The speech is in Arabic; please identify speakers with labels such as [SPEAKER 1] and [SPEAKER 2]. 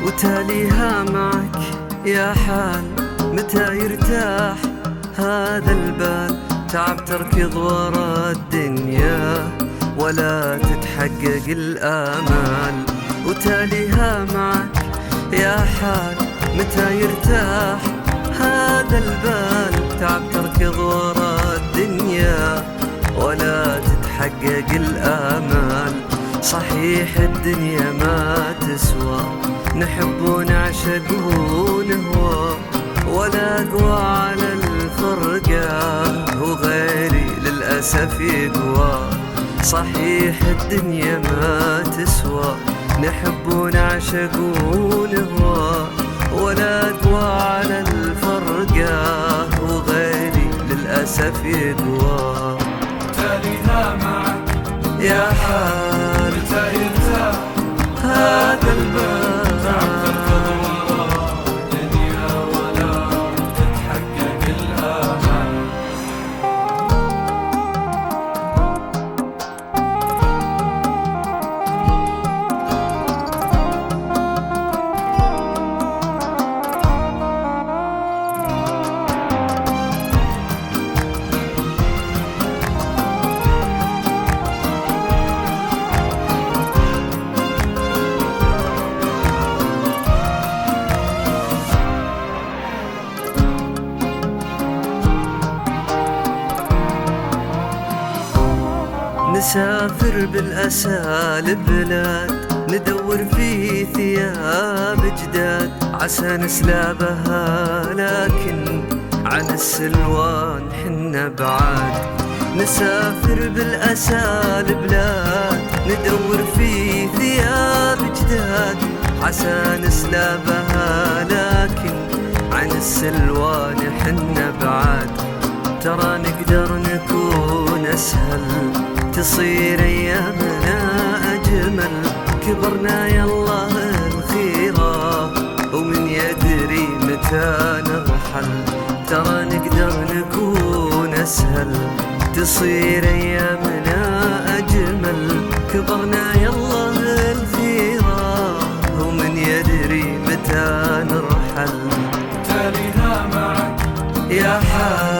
[SPEAKER 1] وتاليها معك يا حال. متى يرتاح هذا البال؟ تعب تركض ورا الدنيا ولا تتحقق الآمال. وتاليها معك يا حال. متى يرتاح هذا البال؟ تعب تركض ورا الدنيا ولا تتحقق الآمال. صحيح الدنيا ما تسوى، نحب ونعشق ونهوى، ولا قوى على الفرقة وغيري للأسف يقوى. صحيح الدنيا ما تسوى، نحب ونعشق ونهوى، ولا قوى على الفرقة وغيري للأسف يقوى.
[SPEAKER 2] تاليها معك
[SPEAKER 1] يا حال.
[SPEAKER 2] متى يرتاح
[SPEAKER 1] هذا البال؟
[SPEAKER 2] تعب تركض ورا الدنيا ولا تتحقق الآمال.
[SPEAKER 1] نسافر بالأسى لبلاد، ندور في ثياب جداد، عسى نسلابها لكن عن السلوان حنا بعاد. نسافر بالأسى لبلاد، ندور في ثياب جداد، عسى نسلابها لكن عن السلوان حنا بعاد. ترى نقدر نكون أسهل، تصير أيامنا أجمل، كبرنا يالله الخيرة ومن يدري متى نرحل. ترى نقدر نكون أسهل، تصير أيامنا أجمل، كبرنا يالله الخيرة ومن يدري متى نرحل.
[SPEAKER 2] تاليها معك
[SPEAKER 1] يا حال.